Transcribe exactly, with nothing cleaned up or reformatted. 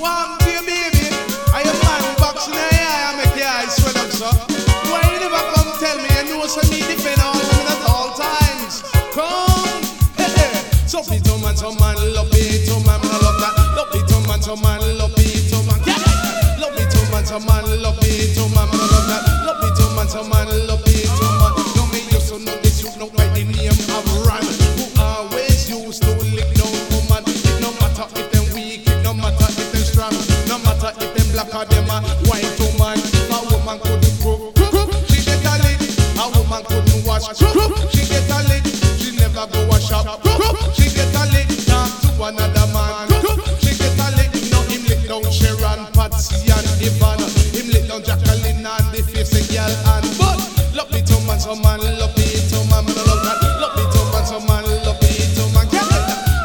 One dear baby, I am man boxing the eye, I make your eyes swell up, so. Why you never come tell me you know so me defend all women at all times? Come, hey, hey. So be to man, so man, love it, so man, I love that. Love it, so man, so man, love it, so man, yeah. Love it, so man, so man, love it, so man, I love that. Love it, so man, so man, love it, so man. No me used to know this, you know by the name of Ram, who always used to lick down woman. It no matter if them weak, it no matter if them strong, no matter if them black or them a white woman. A woman couldn't cook, she get a lick. A woman couldn't wash, she get a lick. She never go a shop, she get a lick. Talk to another man, she get a lick. No him lick down Sharon, Patsy and Ivan. Him lick down Jacqueline and the face a girl and but love it to man, so man.